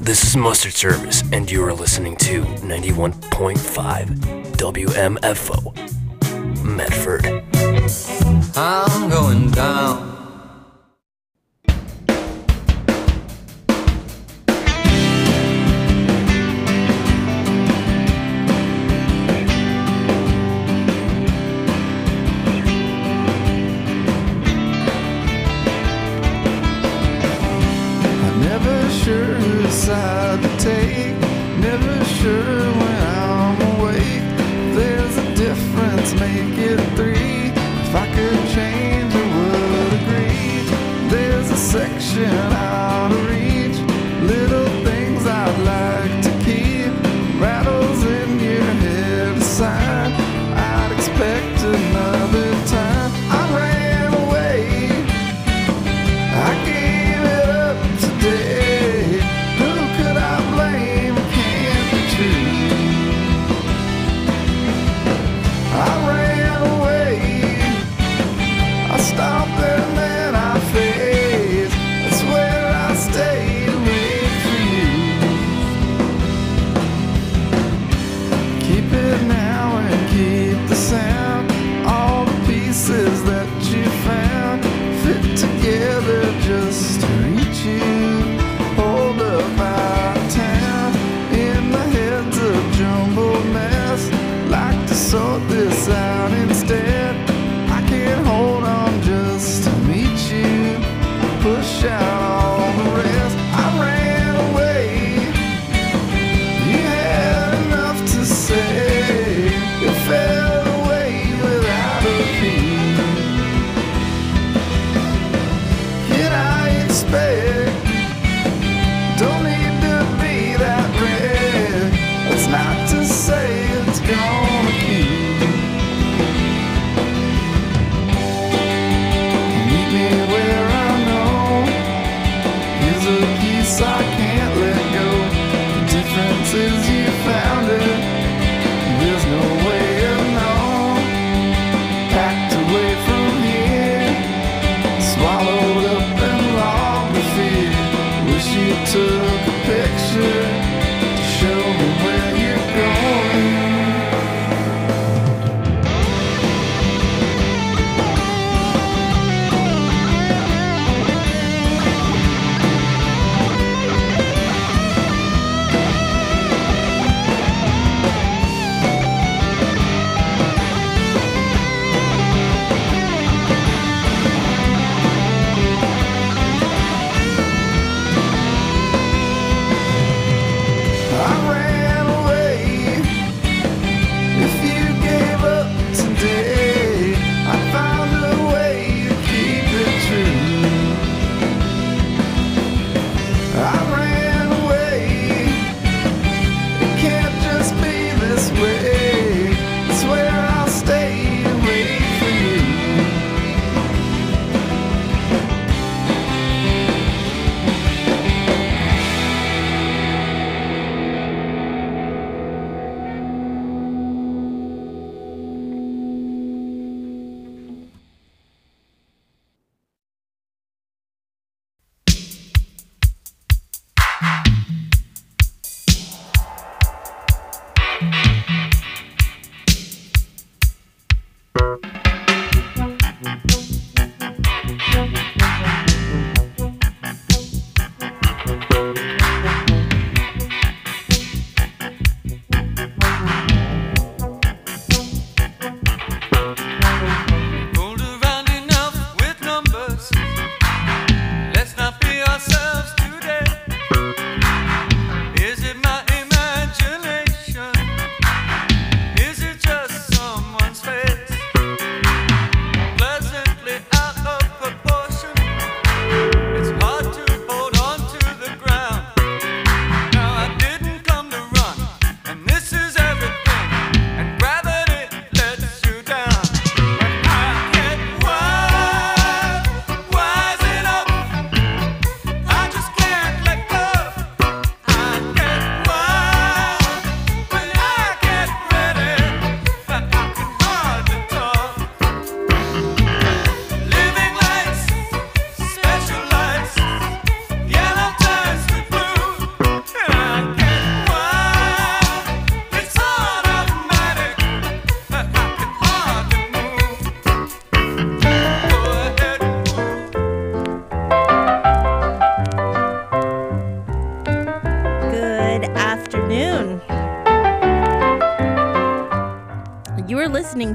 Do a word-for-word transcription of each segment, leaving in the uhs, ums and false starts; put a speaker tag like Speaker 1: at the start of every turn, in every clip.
Speaker 1: This is Mustard Service, and you are listening to ninety-one point five W M F O, Medford.
Speaker 2: I'm going down.
Speaker 3: Sure whose side to take, never sure when I'm awake. There's a difference, make it three. If I could change, I would agree. There's a section out of reach, little things I'd like to keep. Rattles in your head aside, I'd expect another time. I ran away, I gave it up today.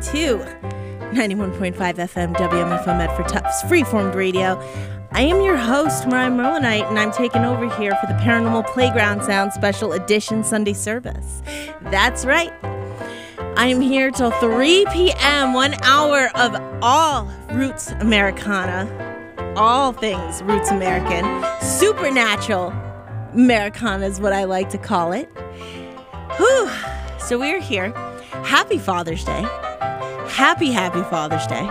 Speaker 4: to ninety-one point five F M W M F O Medford Tufts Freeform Radio. I am your host, Mariah Merlinite, and I'm taking over here for the Paranormal Playground Sound Special Edition Sunday service. That's right. I'm here till three p.m., one hour of all Roots Americana, all things Roots American, supernatural Americana is what I like to call it. Whew. So we're here. Happy Father's Day. Happy, happy Father's Day.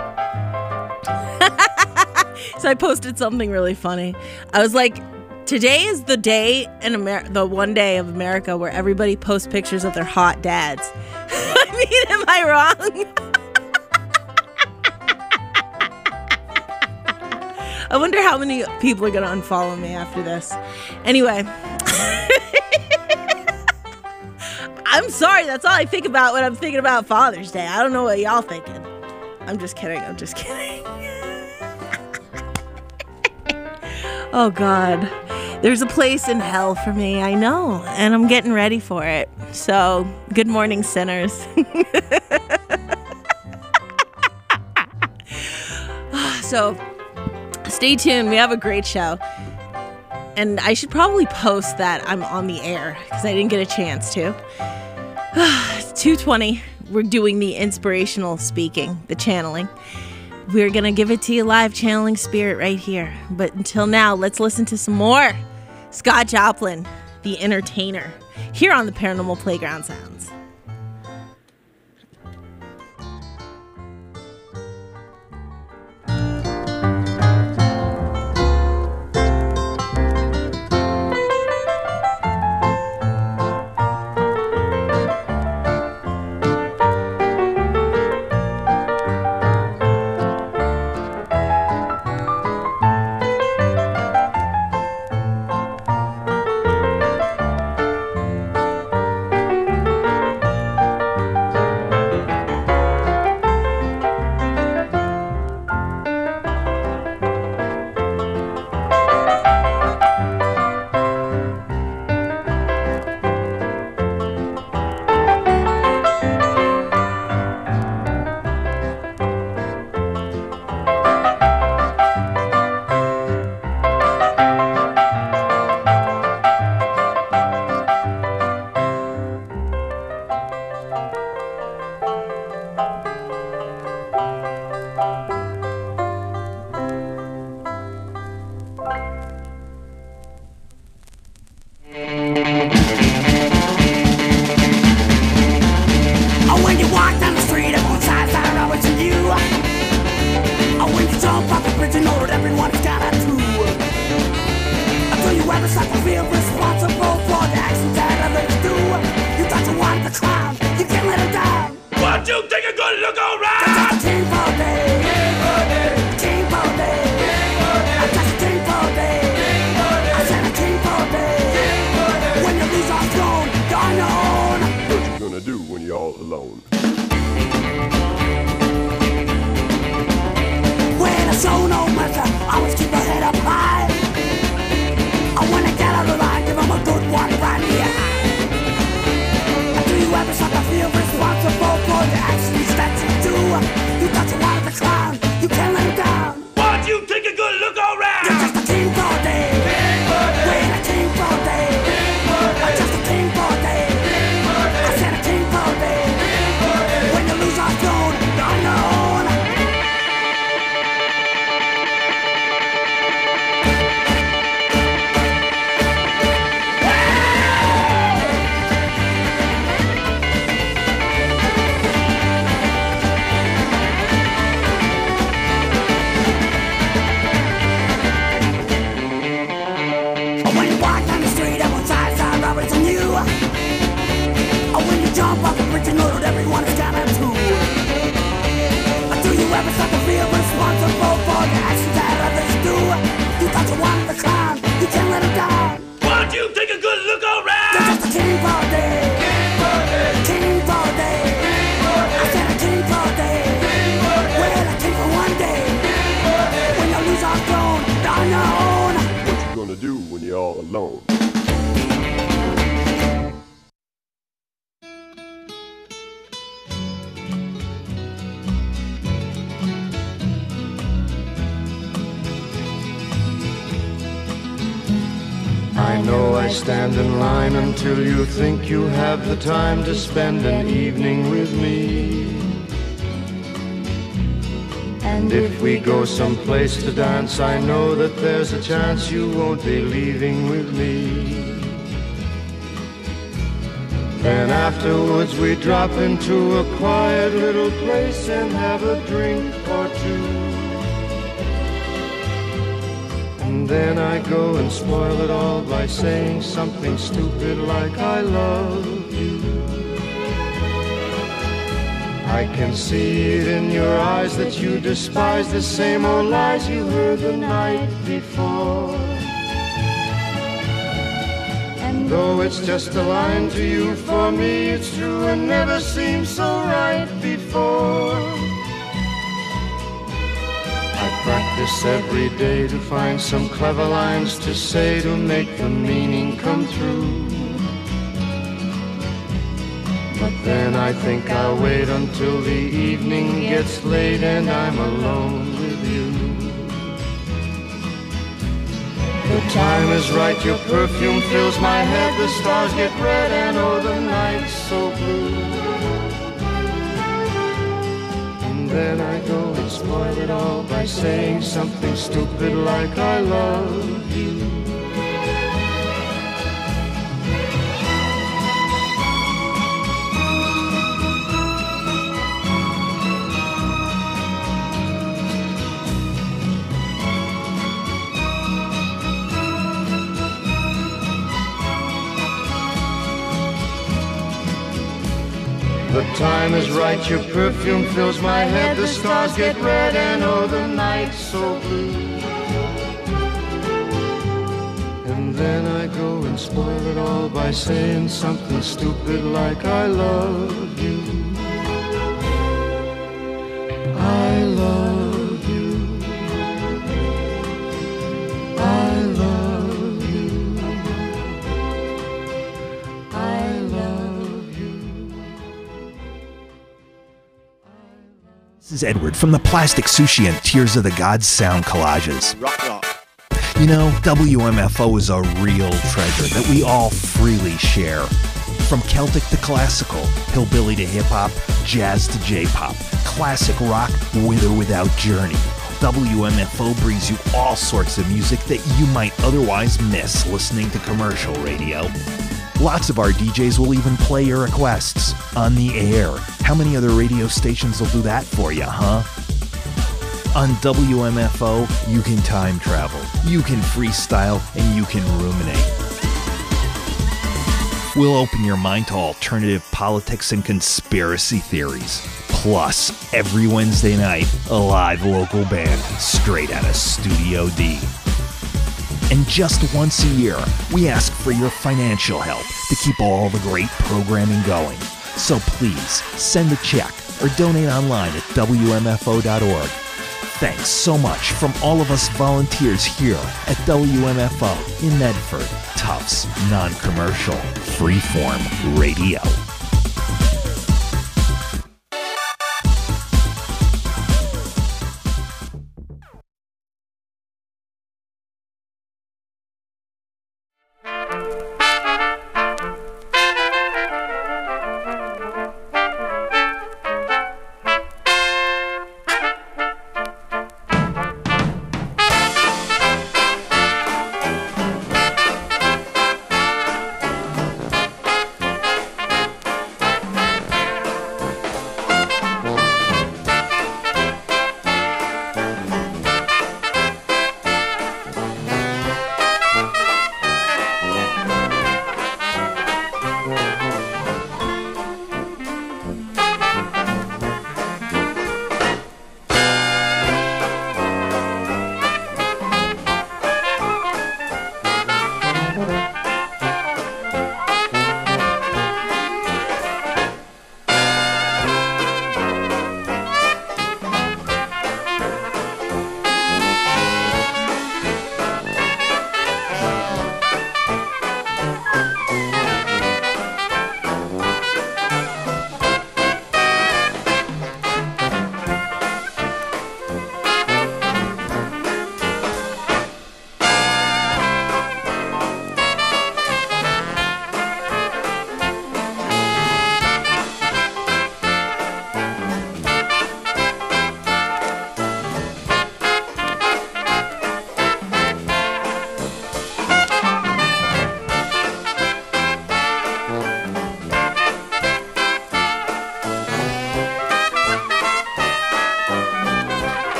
Speaker 4: So I posted something really funny. I was like, today is the day in America, the one day of America where everybody posts pictures of their hot dads. I mean, am I wrong? I wonder how many people are going to unfollow me after this. Anyway. I'm sorry, that's all I think about when I'm thinking about Father's Day. I don't know what y'all thinking. I'm just kidding, I'm just kidding. Oh, God. There's a place in hell for me, I know, and I'm getting ready for it. So, good morning, sinners. So, stay tuned. We have a great show. And I should probably post that I'm on the air because I didn't get a chance to. It's two twenty. We're doing the inspirational speaking, the channeling. We're going to give it to you live, channeling spirit right here. But until now, let's listen to some more Scott Joplin, the entertainer, here on the Paranormal Playground Sounds.
Speaker 3: know I stand in line until you think you have the time to spend an evening with me. And if we go someplace to dance, I know that there's a chance you won't be leaving with me. Then afterwards we drop into a quiet little place and have a drink or two. And then I go and spoil it all by saying something stupid like I love you. I can see it in your eyes that you despise the same old lies you heard the night before. And though it's just a line to you, for me it's true and never seemed so right before. I practice every day to find some clever lines to say to make the meaning come through. But then I think I'll wait until the evening gets late and I'm alone with you. The time is right, your perfume fills my head, the stars get red and oh the night's so blue. And then I go and spoil it all by saying something stupid like I love you. The time is right, your perfume fills my head, the stars get red and oh the night's so blue. And then I go and spoil it all by saying something stupid like I love you. I love you. I love you. I love you.
Speaker 5: This is Edward from the Plastic Sushi and Tears of the Gods sound collages.
Speaker 6: Rock, rock.
Speaker 5: You know, W M F O is a real treasure that we all freely share. From Celtic to classical, hillbilly to hip-hop, jazz to J-pop, classic rock with or without Journey, W M F O brings you all sorts of music that you might otherwise miss listening to commercial radio. Lots of our D Js will even play your requests on the air. How many other radio stations will do that for you, huh? On W M F O, you can time travel, you can freestyle, and you can ruminate. We'll open your mind to alternative politics and conspiracy theories. Plus, every Wednesday night, a live local band straight out of Studio D. And just once a year, we ask for your financial help to keep all the great programming going. So please, send a check or donate online at W M F O dot org. Thanks so much from all of us volunteers here at W M F O in Medford, Tufts Non-Commercial Freeform Radio.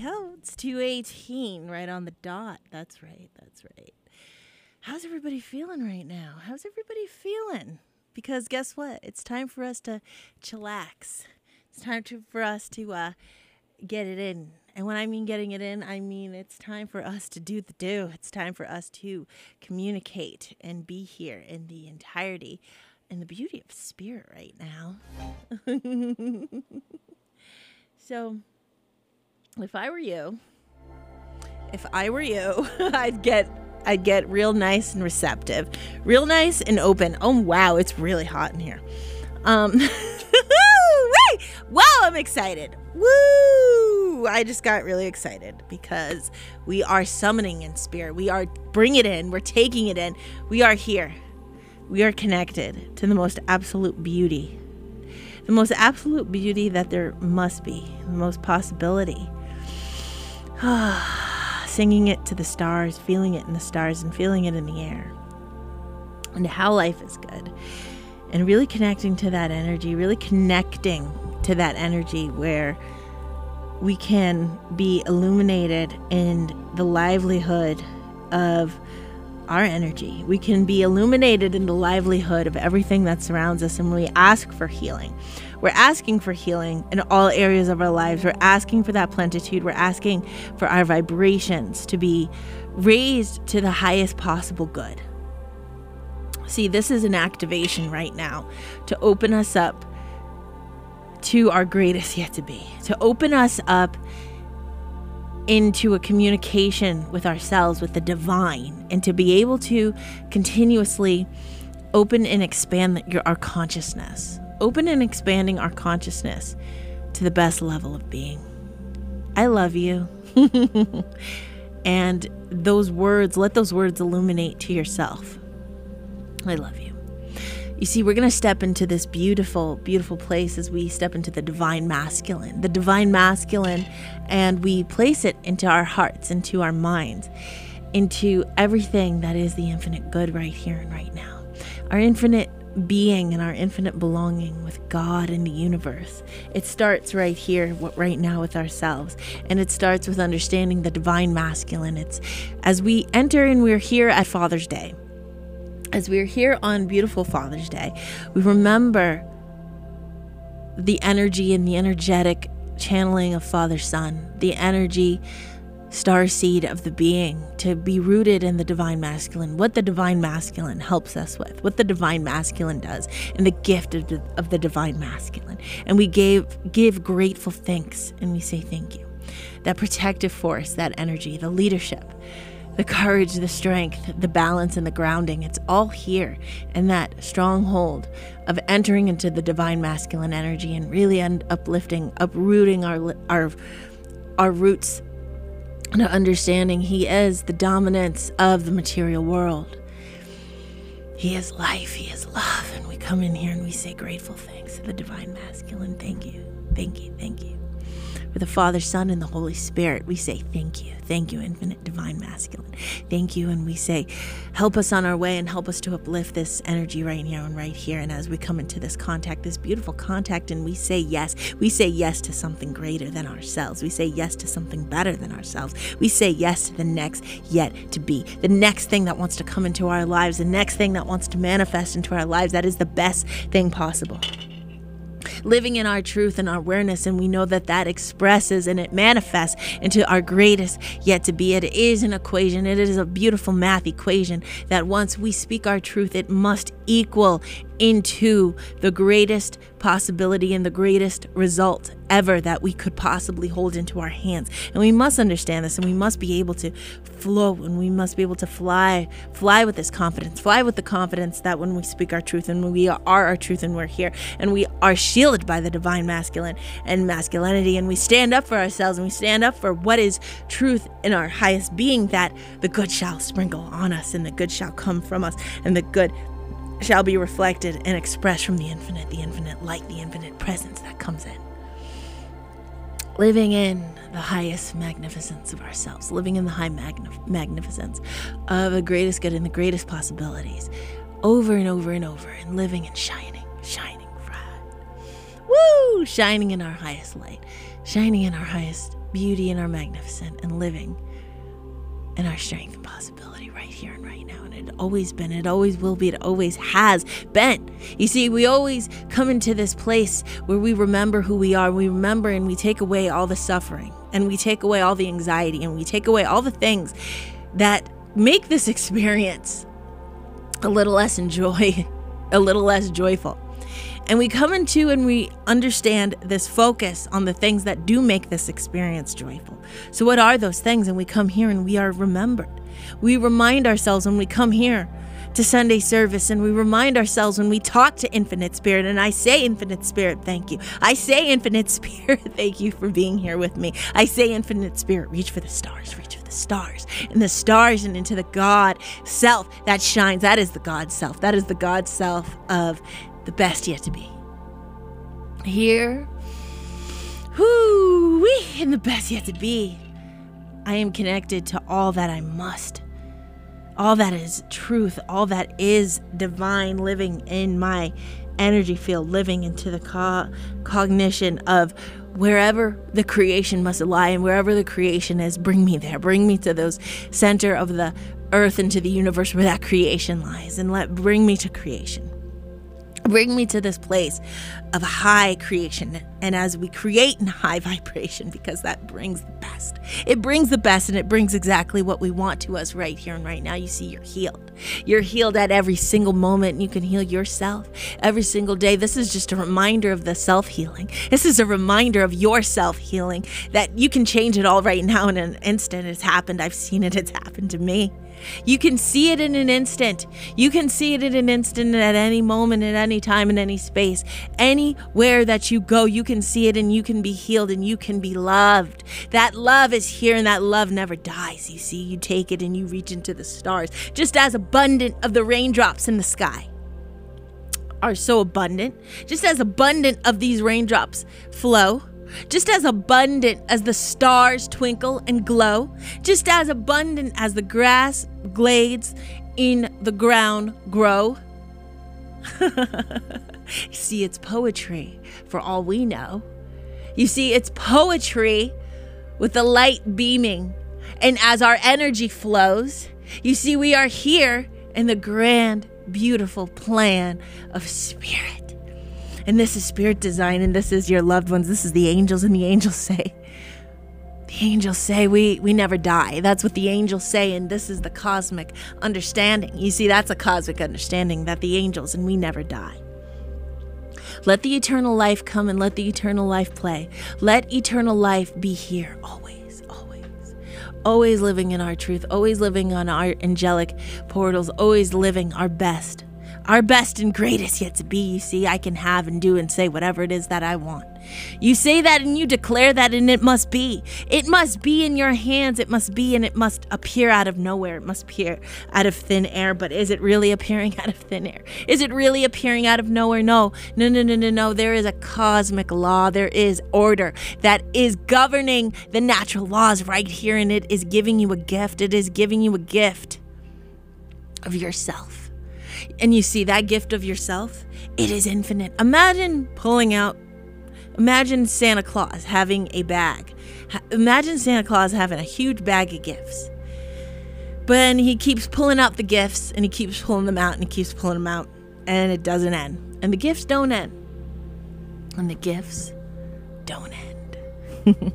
Speaker 4: go. It's two eighteen, right on the dot. That's right. That's right. How's everybody feeling right now? How's everybody feeling? Because guess what? It's time for us to chillax. It's time to, for us to uh, get it in. And when I mean getting it in, I mean it's time for us to do the do. It's time for us to communicate and be here in the entirety and the beauty of spirit right now. So, if I were you, if I were you, I'd get I'd get real nice and receptive, real nice and open. Oh wow, it's really hot in here. Um, wow, I'm excited. Woo! I just got really excited because we are summoning in spirit. We are bringing it in. We're taking it in. We are here. We are connected to the most absolute beauty. The most absolute beauty that there must be. The most possibility. Singing it to the stars, feeling it in the stars, and feeling it in the air. And how life is good. And really connecting to that energy, really connecting to that energy where we can be illuminated in the livelihood of our energy. We can be illuminated in the livelihood of everything that surrounds us. And when we ask for healing, we're asking for healing in all areas of our lives. We're asking for that plenitude. We're asking for our vibrations to be raised to the highest possible good. See, this is an activation right now to open us up to our greatest yet to be, to open us up into a communication with ourselves, with the divine, and to be able to continuously open and expand your, our consciousness, open and expanding our consciousness to the best level of being. I love you. And those words, let those words illuminate to yourself. I love you. You see, we're going to step into this beautiful, beautiful place as we step into the divine masculine, the divine masculine, and we place it into our hearts, into our minds, into everything that is the infinite good right here and right now. Our infinite being and our infinite belonging with God and the universe. It starts right here, right now with ourselves. And it starts with understanding the divine masculine. It's as we enter and we're here at Father's Day. As we're here on beautiful Father's Day, we remember the energy and the energetic channeling of Father Son, the energy star seed of the being, to be rooted in the divine masculine, what the divine masculine helps us with, what the divine masculine does, and the gift of the, of the divine masculine. And we gave, give grateful thanks, and we say thank you. That protective force, that energy, the leadership, the courage, the strength, the balance, and the grounding, it's all here in that stronghold of entering into the divine masculine energy and really un- uplifting, uprooting our, our, our roots and understanding He is the dominance of the material world. He is life, He is love, and we come in here and we say grateful thanks to the divine masculine. Thank you, thank you, thank you. For the Father, Son, and the Holy Spirit, we say thank you. Thank you, infinite divine masculine. Thank you, and we say help us on our way and help us to uplift this energy right here and right here. And as we come into this contact, this beautiful contact, and we say yes, we say yes to something greater than ourselves. We say yes to something better than ourselves. We say yes to the next yet to be, the next thing that wants to come into our lives, the next thing that wants to manifest into our lives. That is the best thing possible. Living in our truth and our awareness, and we know that that expresses and it manifests into our greatest yet to be. It is an equation. It is a beautiful math equation that once we speak our truth, it must equal into the greatest possibility and the greatest result ever that we could possibly hold into our hands. And we must understand this, and we must be able to flow, and we must be able to fly, fly with this confidence, fly with the confidence that when we speak our truth and when we are our truth and we're here and we are shielded by the divine masculine and masculinity, and we stand up for ourselves and we stand up for what is truth in our highest being, that the good shall sprinkle on us and the good shall come from us and the good shall be reflected and expressed from the infinite, the infinite light, the infinite presence that comes in. Living in the highest magnificence of ourselves, living in the high magnif- magnificence of the greatest good and the greatest possibilities, over and over and over, and living and shining, shining bright. Woo! Shining in our highest light, shining in our highest beauty and our magnificent and living in our strength and possibility right here and right now. And it always been, it always will be, it always has been. You see, we always come into this place where we remember who we are. We remember and we take away all the suffering and we take away all the anxiety and we take away all the things that make this experience a little less enjoy, a little less joyful. And we come into and we understand this focus on the things that do make this experience joyful. So what are those things? And we come here and we are remembered. We remind ourselves when we come here to Sunday service, and we remind ourselves when we talk to Infinite Spirit, and I say, Infinite Spirit, thank you. I say, Infinite Spirit, thank you for being here with me. I say, Infinite Spirit, reach for the stars, reach for the stars, and the stars and into the God self that shines. That is the God self. That is the God self of the best yet to be. Here, whoo, wee, in the best yet to be, I am connected to all that I must. All that is truth, all that is divine living in my energy field, living into the co- cognition of wherever the creation must lie, and wherever the creation is, bring me there. Bring me to those center of the earth and to the universe where that creation lies, and let bring me to creation. Bring me to this place of high creation. And as we create in high vibration, because that brings the best. It brings the best, and it brings exactly what we want to us right here and right now. You see, you're healed. You're healed at every single moment, and you can heal yourself every single day. This is just a reminder of the self-healing. This is a reminder of your self-healing, that you can change it all right now in an instant. It's happened. I've seen it. It's happened to me. You can see it in an instant. You can see it in an instant at any moment, at any time, in any space. Anywhere that you go, you can see it, and you can be healed, and you can be loved. That love is here, and that love never dies. You see, you take it and you reach into the stars. Just as abundant of the raindrops in the sky are so abundant, just as abundant of these raindrops flow, just as abundant as the stars twinkle and glow, just as abundant as the grass glades in the ground grow. See, it's poetry for all we know. You see, it's poetry with the light beaming. And as our energy flows, you see, we are here in the grand, beautiful plan of spirit. And this is spirit design, and this is your loved ones. This is the angels, and the angels say, the angels say we, we never die. That's what the angels say, and this is the cosmic understanding. You see, that's a cosmic understanding, that the angels and we never die. Let the eternal life come, and let the eternal life play. Let eternal life be here always, always. Always living in our truth, always living on our angelic portals, always living our best. Our best and greatest yet to be. You see, I can have and do and say whatever it is that I want. You say that and you declare that, and it must be. It must be in your hands. It must be, and it must appear out of nowhere. It must appear out of thin air. But is it really appearing out of thin air? Is it really appearing out of nowhere? No, no, no, no, no, no. There is a cosmic law. There is order that is governing the natural laws right here, and it is giving you a gift. It is giving you a gift of yourself. And you see, that gift of yourself, it is infinite. Imagine pulling out, imagine Santa Claus having a bag. Imagine Santa Claus having a huge bag of gifts. But then he keeps pulling out the gifts, and he keeps pulling them out, and he keeps pulling them out, and it doesn't end. And the gifts don't end. And the gifts don't end.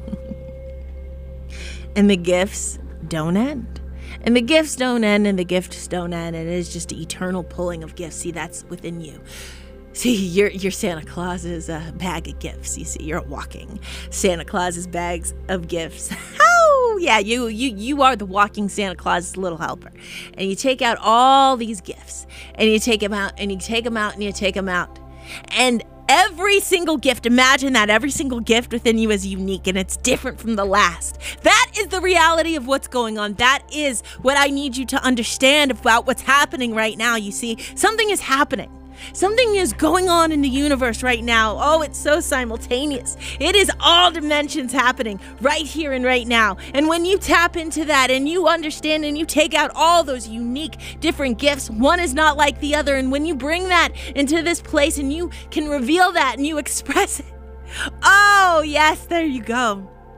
Speaker 4: And the gifts don't end. And the gifts don't end, and the gifts don't end, and it is just the eternal pulling of gifts. See, that's within you. See, you're, you're Santa Claus's uh, bag of gifts. You see, you're walking Santa Claus's bags of gifts. Oh, yeah, you, you, you are the walking Santa Claus's little helper. And you take out all these gifts, and you take them out, and you take them out, and you take them out. And every single gift, imagine that every single gift within you is unique, and it's different from the last. That is the reality of what's going on. That is what I need you to understand about what's happening right now. You see, something is happening. Something is going on in the universe right now. Oh, it's so simultaneous. It is all dimensions happening right here and right now. And when you tap into that and you understand and you take out all those unique different gifts, one is not like the other. And when you bring that into this place and you can reveal that and you express it, oh, yes, there you go.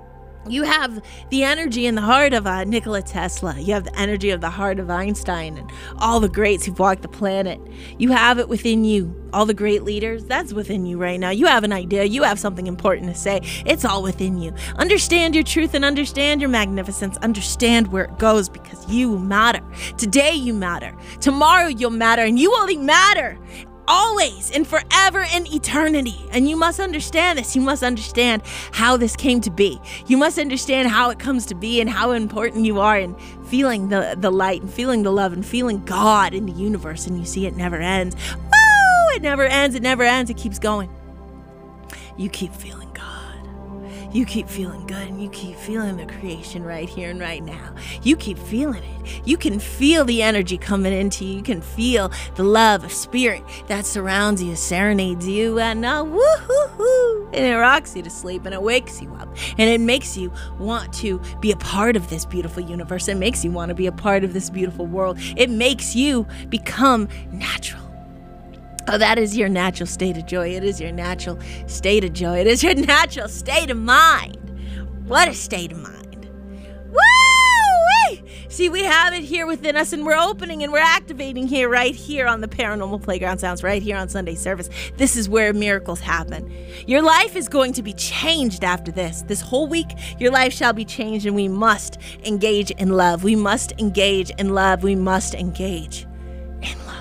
Speaker 4: You have the energy in the heart of uh, Nikola Tesla. You have the energy of the heart of Einstein and all the greats who've walked the planet. You have it within you. All the great leaders, that's within you right now. You have an idea. You have something important to say. It's all within you. Understand your truth and understand your magnificence. Understand where it goes, because you matter. Today you matter. Tomorrow you'll matter, and you only matter always and forever and eternity. And you must understand this. You must understand how this came to be. You must understand how it comes to be and how important you are in feeling the, the light and feeling the love and feeling God in the universe. And you see it never ends. Woo! It never ends. It never ends. It keeps going. You keep feeling God. You keep feeling good, and you keep feeling the creation right here and right now. You keep feeling it. You can feel the energy coming into you. You can feel the love of spirit that surrounds you, serenades you, and uh, woo-hoo-hoo. And it rocks you to sleep, and it wakes you up, and it makes you want to be a part of this beautiful universe. It makes you want to be a part of this beautiful world. It makes you become natural. Oh, that is your natural state of joy. It is your natural state of joy. It is your natural state of mind. What a state of mind. Woo! See, we have it here within us, and we're opening and we're activating here, right here on the Paranormal Playground Sounds, right here on Sunday service. This is where miracles happen. Your life is going to be changed after this. This whole week, your life shall be changed, and we must engage in love. We must engage in love. We must engage in love.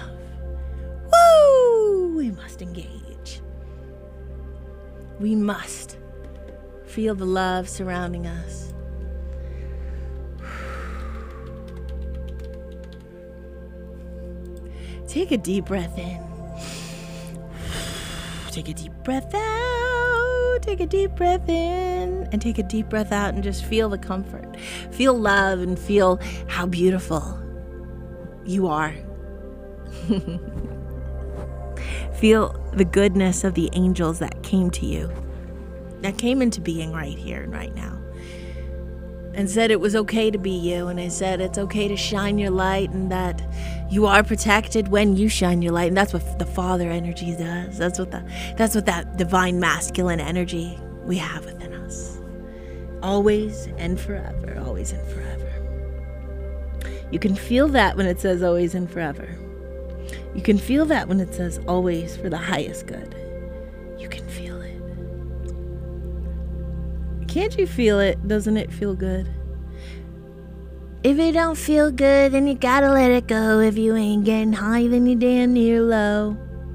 Speaker 4: Woo! We must engage. We must feel the love surrounding us. Take a deep breath in. Take a deep breath out. Take a deep breath in. And take a deep breath out and just feel the comfort. Feel love and feel how beautiful you are. Feel the goodness of the angels that came to you, that came into being right here and right now, and said it was okay to be you, and it said it's okay to shine your light, and that you are protected when you shine your light. And that's what the Father energy does. That's what the that's what that divine masculine energy we have within us. Always and forever, always and forever. You can feel that when it says always and forever. You can feel that when it says always for the highest good. You can feel it. Can't you feel it? Doesn't it feel good? If it don't feel good, then you gotta let it go. If you ain't getting high, then you damn near low.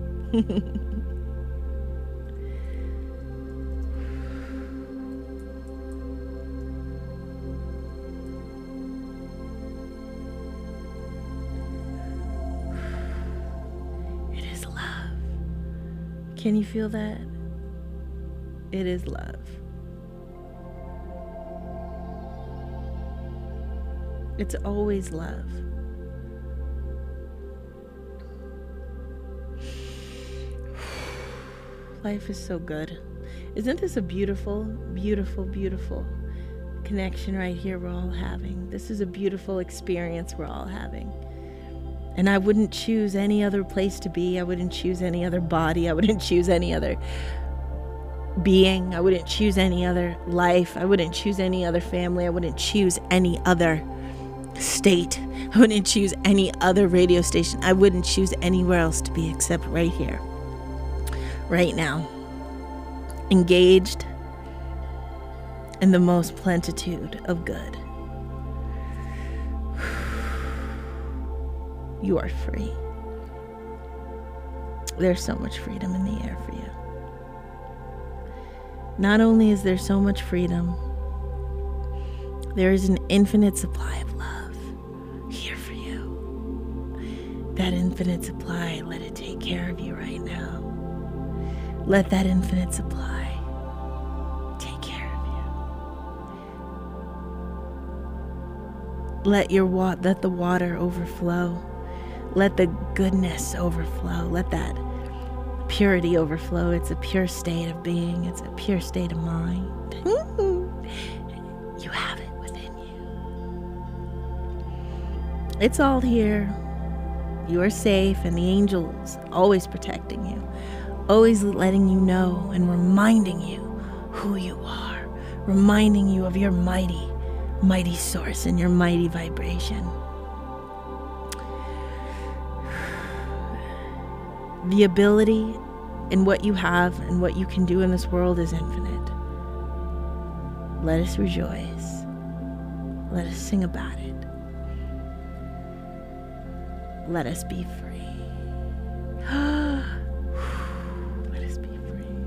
Speaker 4: Can you feel that? It is love. It's always love. Life is so good. Isn't this a beautiful, beautiful, beautiful connection right here we're all having? This is a beautiful experience we're all having. And I wouldn't choose any other place to be. I wouldn't choose any other body. I wouldn't choose any other being. I wouldn't choose any other life. I wouldn't choose any other family. I wouldn't choose any other state. I wouldn't choose any other radio station. I wouldn't choose anywhere else to be except right here, right now. Engaged in the most plenitude of good. You are free. There's so much freedom in the air for you. Not only is there so much freedom, there is an infinite supply of love here for you. That infinite supply, let it take care of you right now. Let that infinite supply take care of you. Let your wa- let the water overflow. Let the goodness overflow. Let that purity overflow. It's a pure state of being. It's a pure state of mind. You have it within you. It's all here. You are safe, and the angels always protecting you, always letting you know and reminding you who you are, reminding you of your mighty, mighty source and your mighty vibration. The ability in what you have and what you can do in this world is infinite. Let us rejoice. Let us sing about it. Let us be free. Let us be free.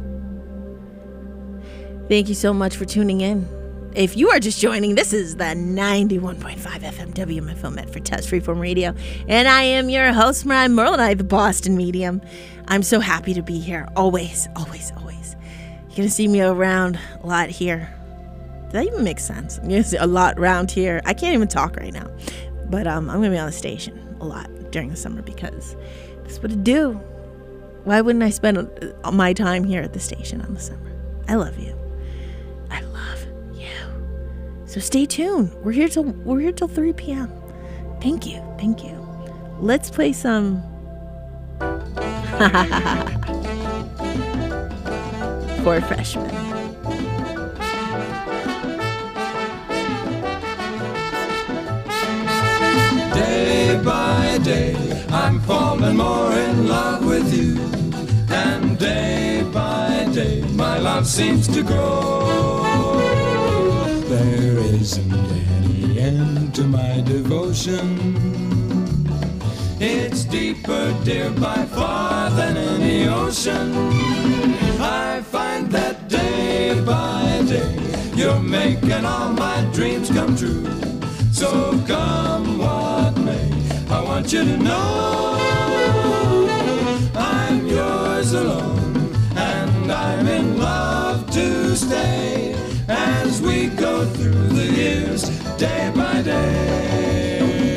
Speaker 4: Thank you so much for tuning in. If you are just joining, this is the ninety-one point five F M W M F O Medford Tufts Freeform Radio, and I am your host, Mariah Merlinite, the Boston medium. I'm so happy to be here, always, always, always. You're gonna see me around a lot here. Does that even make sense? I'm gonna see a lot around here. I can't even talk right now, but um, I'm gonna be on the station a lot during the summer because that's what I do. Why wouldn't I spend my time here at the station on the summer? I love you. I love you. So stay tuned. We're here till we're here till three p.m. Thank you. Thank you. Let's play some for freshmen.
Speaker 2: Day by day, I'm falling more in love with you. And day by day, my love seems to grow. There isn't any end to my devotion. It's deeper, dear, by far than any ocean. I find that day by day, you're making all my dreams come true. So come what may, I want you to know I'm yours alone, and I'm in love to stay as we go through the years, day by day.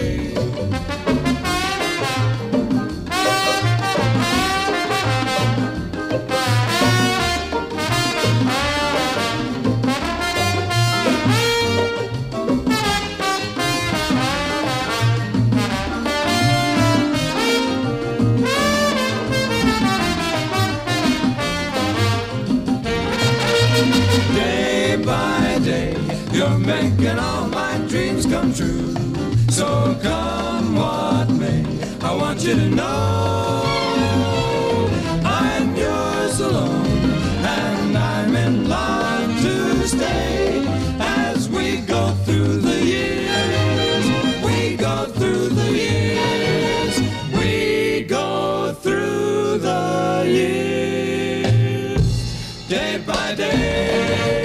Speaker 2: You're making all my dreams come true. So come what may, I want you to know I'm yours alone, and I'm in love to stay as we go through the years. We go through the years. We go through the years, day by day.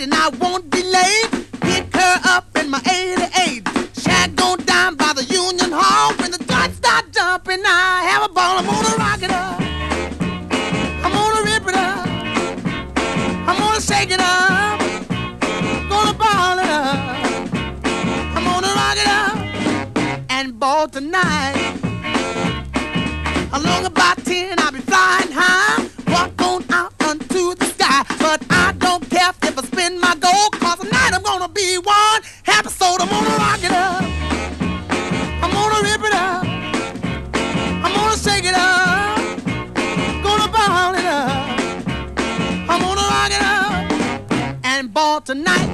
Speaker 6: and I won't be late. Pick her up in my eighty-eight. Shack go down by the Union Hall. When the joints start jumping, I have a ball. I'm gonna rock it up. I'm gonna rip it up. I'm gonna shake it up. Gonna ball it up. I'm gonna rock it up and ball tonight. Along about ten, I'll be flying high. Walk on out unto the sky. But I don't care if I spin my gold, cause tonight I'm gonna be one happy soul. I'm gonna rock it up. I'm gonna rip it up. I'm gonna shake it up. Gonna ball it up. I'm gonna rock it up and ball tonight.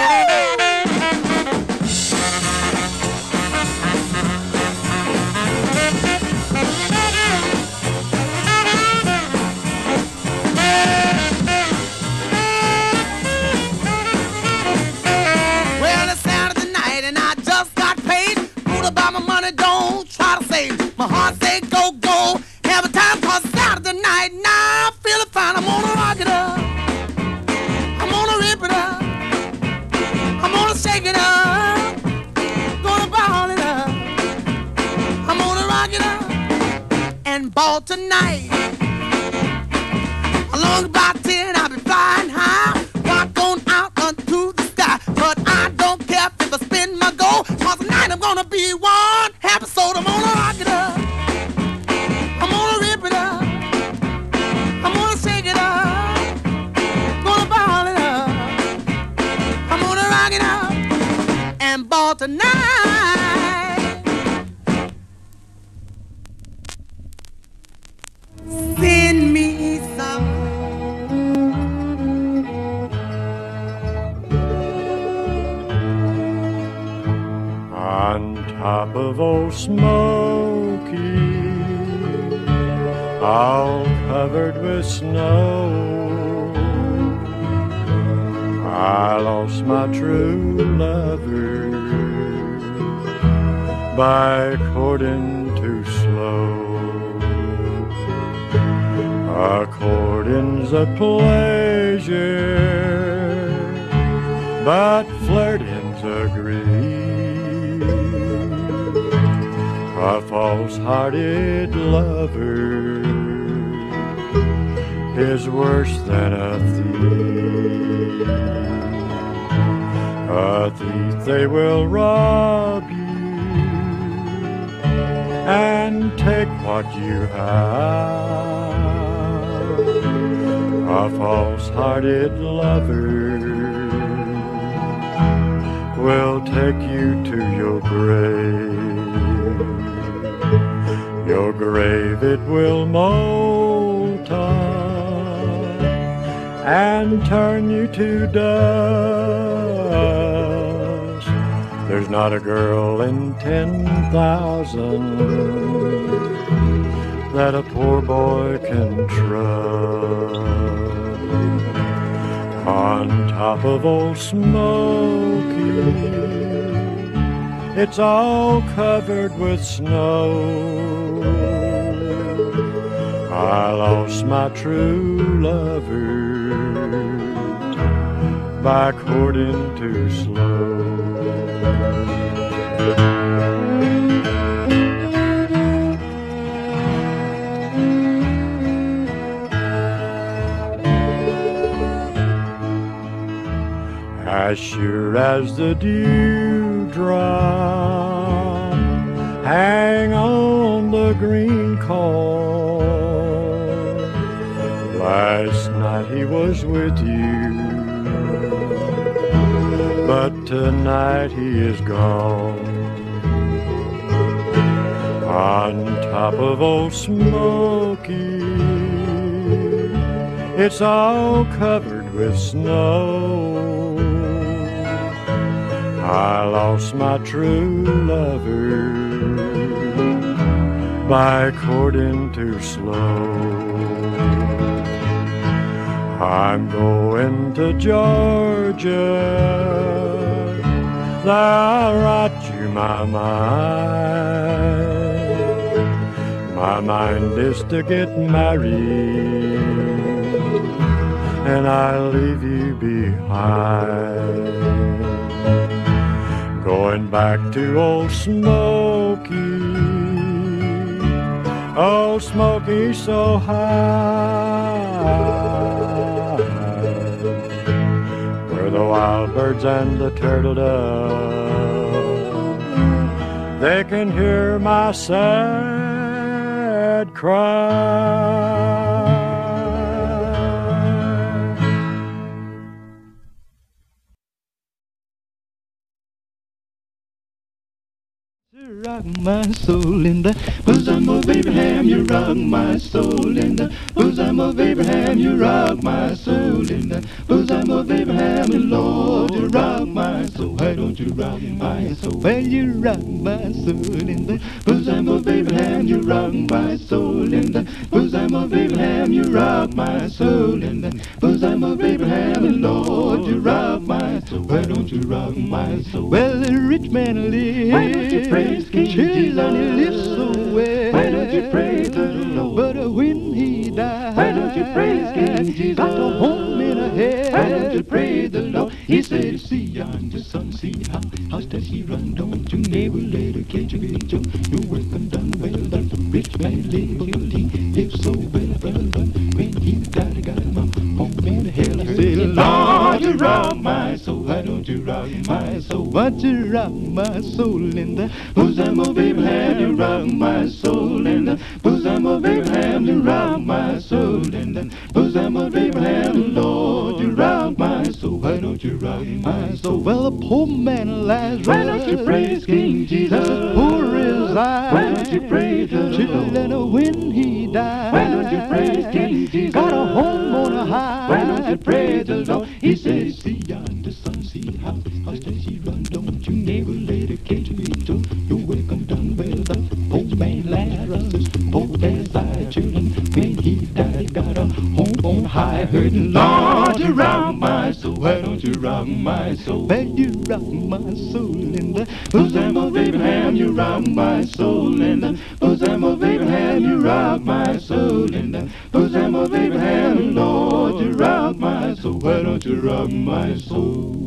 Speaker 6: My heart say go, go, have a time cause Saturday night. Now I'm feeling fine, I'm gonna rock it up. I'm gonna rip it up. I'm gonna shake it up. Gonna ball it up. I'm gonna rock it up and ball tonight. Along about ten, I'll be flying high. Walk on out unto the sky. But I don't care if I spin my gold, cause tonight I'm gonna be one happy soul. I'm gonna rock it up. I'm gonna rip it up. I'm gonna shake it up. Gonna ball it up. I'm gonna rock it up and ball tonight. Send me some.
Speaker 7: On top of Old Smoky, all covered with snow, I lost my true lover by courting too slow. A courting's a pleasure, but flirting's a grief. A false-hearted lover is worse than a thief. A thief, they will rob you and take what you have. A false-hearted lover will take you to your grave. Your grave it will molten and turn you to dust. There's not a girl in ten thousand that a poor boy can trust. On top of Old Smoky, it's all covered with snow. I lost my true lover by courting too slow. As sure as the dewdrop hang on the green corn, last night he was with you, but tonight he is gone. On top of Old Smoky, it's all covered with snow. I lost my true lover by courting too slow. I'm going to Georgia, there I'll write you my mind. My mind is to get married and I leave you behind. Going back to old Smoky, old Smoky so high, where the wild birds and the turtle dove, they can hear my sad cry.
Speaker 8: Rock my soul in the bosom of Abraham. You rock my soul in the bosom of Abraham. You rock my soul in the bosom of Abraham. And Lord, you rock my soul. Why don't you rock my soul? Well, you rock my soul in the bosom of Abraham. You rock my soul in the bosom of Abraham. You rock my soul in the bosom of Abraham. And Lord, you rock my soul. Why don't you rock my soul? Well, the rich man lives. Why don't you praise King Jesus? And he lives so well. Why don't you praise the Lord? But when he died, why don't you praise King Jesus? Got a home in a head. Why don't you praise the Lord? He said, see yonder sun, see how house does he run? Don't you never let her catch you in your your work and done well done. The rich man live, but he lives so well, well done. When he died, I got him home in hell. I said, Lord, you rock my soul. Why don't you rock my soul? Why don't you rock my soul in the bosom of Abraham? You rock my soul in the bosom of Abraham. You rock my soul in the bosom of Abraham. Lord, you rock my soul. Why don't you rock my soul? Well, a poor man lies. Why don't you praise King Jesus? Poor is I. Why don't you praise the Lord? And when he died, why don't you praise King Jesus? Got a home on a high. Why don't you praise the Lord? He said, see yonder sun, see how how does he run? Don't you never let her catch me. Your welcome done well done. Poor man Lazarus, poor man's thy children. When he died, got a home on high, hurting. Lord, you rock my soul. Why don't you rock my soul? Well, you rock my soul in the bosom of Abraham. You rock my soul in the bosom of Abraham. You rock my soul in the bosom of Abraham. Lord, you rock my soul. Why don't you rock my soul?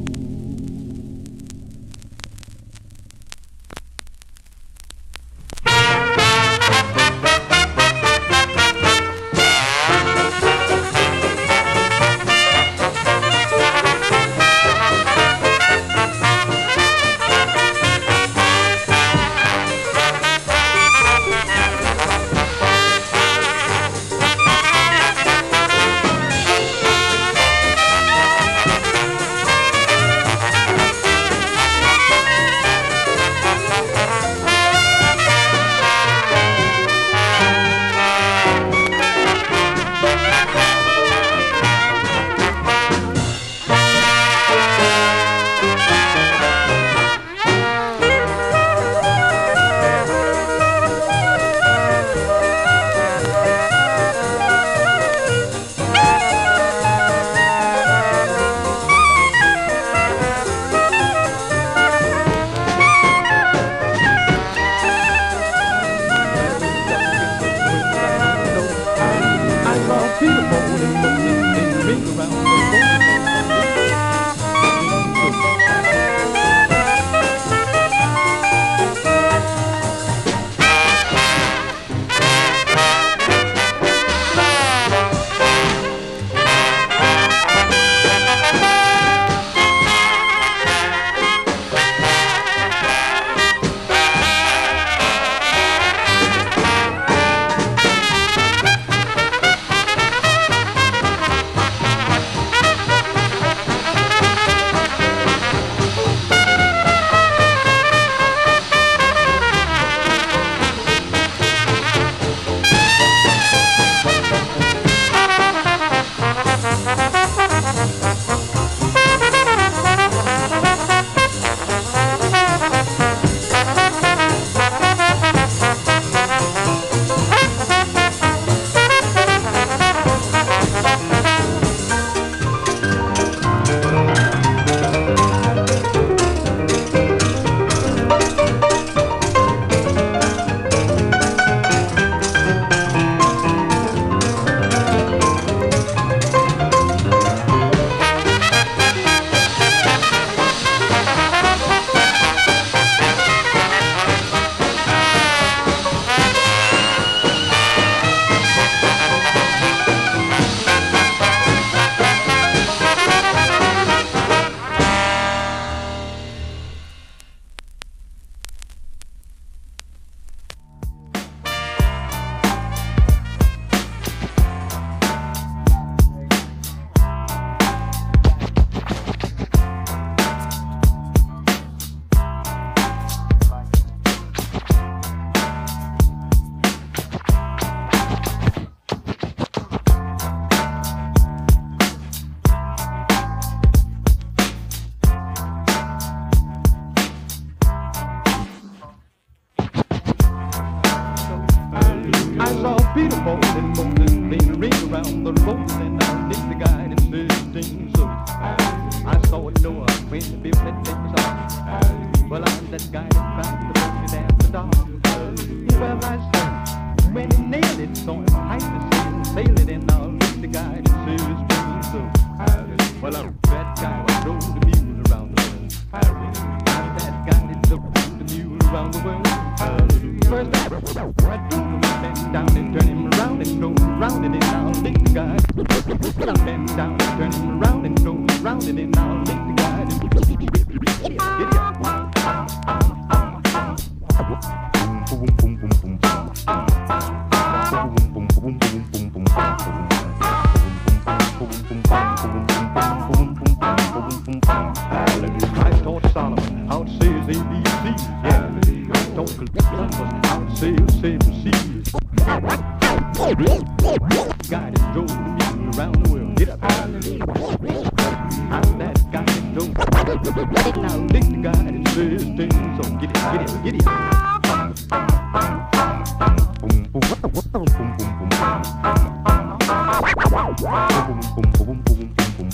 Speaker 8: know when the people that take us off. Well, I'm that guy that cried the baby down the dog. Well, I said, when he nailed it, so him height the sail, sail it, and I'll lift the guy that sails me so. Well, I'm that guy that drove the mule around the world. I'm that guy that drove the mule around the world. First I drove him up and down and turn him around and go around and then I'll lick the guy. Up and down and turn him around and go around and then I'll lick the guy. I taught Solomon how to say his A B Cs, yeah. I taught Columbus how to say his seven C's. Guy that drove the mule around the world. Get up. I'm that guy that drove. Now lick the guy that says things. So get it, get it, get it. Boom, boom, boom, boom, boom, boom, boom. Boom, boom, boom, boom, boom, boom,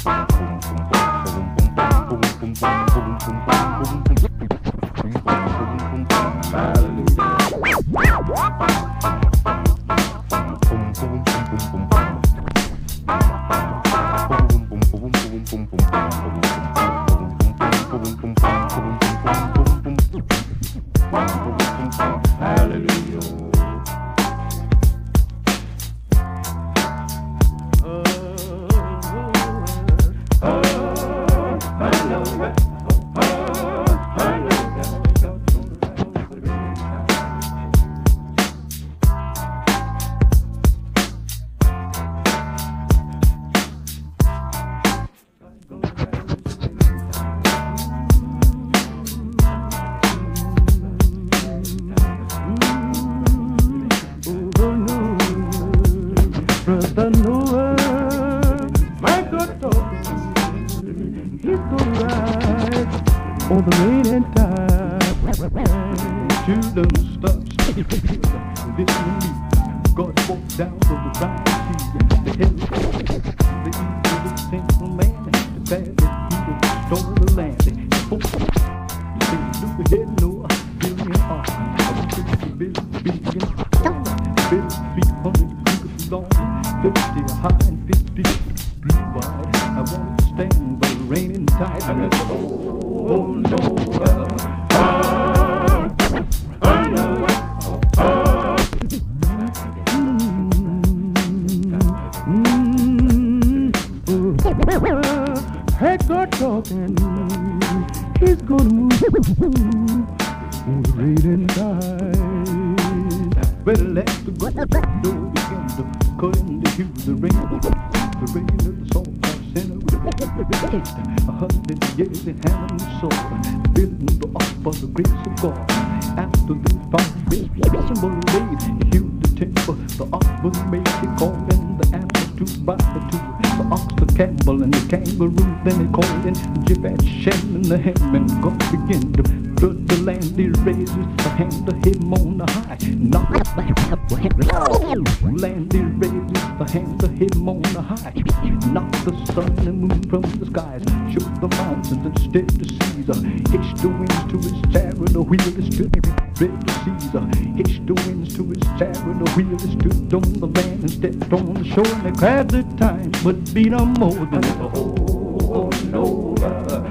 Speaker 9: Had the time, but beat them more than the whole over.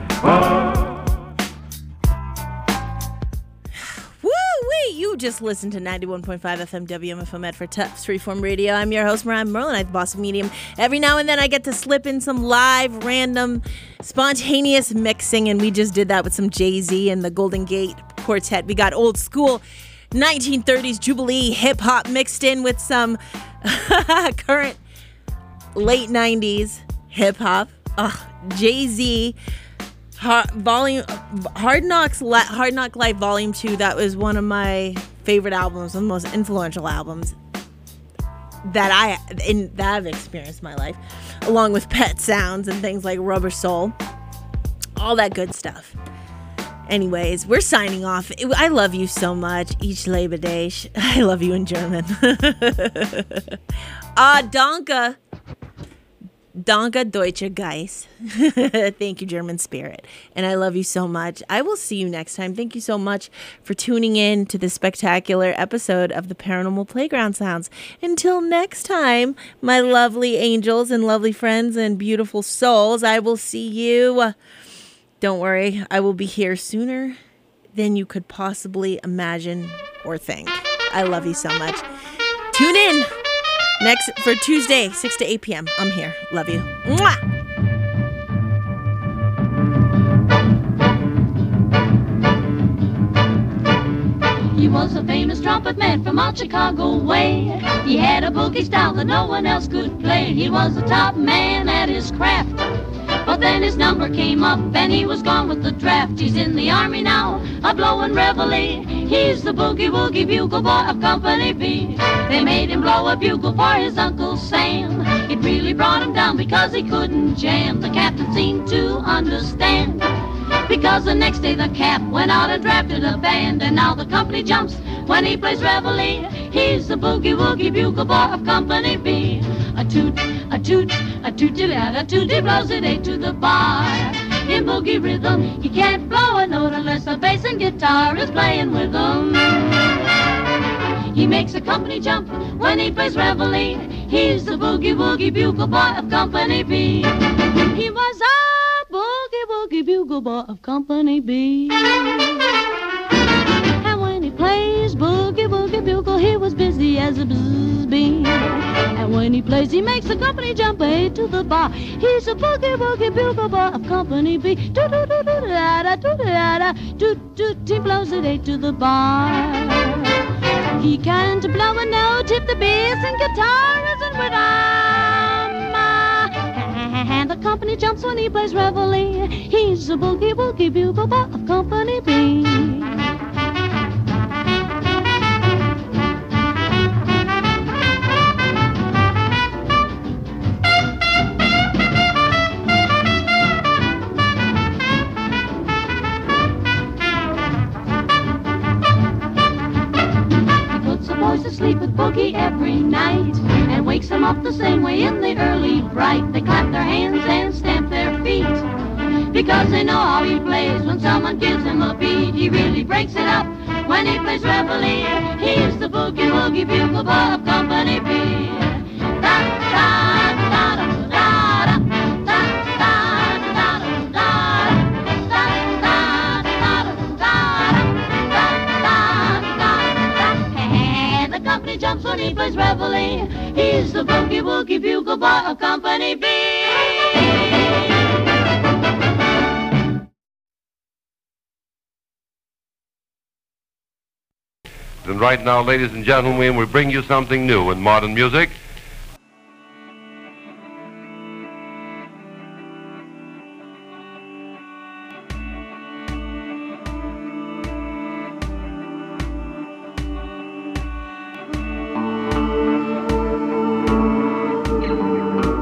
Speaker 4: Woo-wee! You just listened to ninety-one point five F M W M F O Medford Tufts Freeform Radio. I'm your host, Mariah Merlin. I'm the boss of Medium. Every now and then I get to slip in some live, random, spontaneous mixing, and we just did that with some Jay-Z and the Golden Gate Quartet. We got old school nineteen thirties Jubilee hip-hop mixed in with some current late nineties hip-hop. Oh, Jay-Z, Hard, volume, Hard Knocks, Hard Knock Life Volume two. That was one of my favorite albums, one of the most influential albums that I in that I've experienced in my life, along with Pet Sounds and things like Rubber Soul, all that good stuff. Anyways, we're signing off. I love you so much. Ich lebe dich. I love you in German. Ah, uh, danke. Danke Deutsche Geist. Thank you, German Spirit. And I love you so much. I will see you next time. Thank you so much for tuning in to this spectacular episode of the Paranormal Playground Sounds. Until next time, my lovely angels and lovely friends and beautiful souls, I will see you. Don't worry, I will be here sooner than you could possibly imagine or think. I love you so much. Tune in next for Tuesday, six to eight p.m. I'm here. Love you. Mwah!
Speaker 10: He was a famous trumpet man from out Chicago way. He had a boogie style that no one else could play. He was the top man at his craft. But then his number came up and he was gone with the draft. He's in the army now, a blowin' reveille. He's the boogie woogie bugle boy of Company B. They made him blow a bugle for his Uncle Sam. It really brought him down because he couldn't jam. The captain seemed to understand, because the next day the cap went out and drafted a band. And now the company jumps when he plays reveille. He's the boogie woogie bugle boy of Company B. A toot, a toot, a tooty lad, a tooty blows it eight to the bar. In boogie rhythm, he can't blow a note unless the bass and guitar is playing with him. He makes the company jump when he plays reveille. He's the boogie woogie bugle boy of Company B. He was a boogie woogie bugle boy of Company B. And when he plays boogie woogie bugle, he was busy as a bzz bee. And when he plays, he makes the company jump eight to the bar. He's a boogie woogie bugle boy of Company B. Do do do do da da do da da do do. He blows it eight to the bar. He can't blow a note if the bass and guitar isn't with him. And the company jumps when he plays reveille. He's a boogie woogie bugle boy of Company B. Sleep with boogie every night and wakes them up the same way in the early bright. They clap their hands and stamp their feet because they know how he plays. When someone gives him a beat, he really breaks it up when he plays reveille. He's the boogie woogie bugle boy of Company B. Da da da da da da da da da da da. Company jumps when he plays reveille. He's the boogie woogie bugle boy of Company B.
Speaker 11: And right now, ladies and gentlemen, we bring you something new in modern music.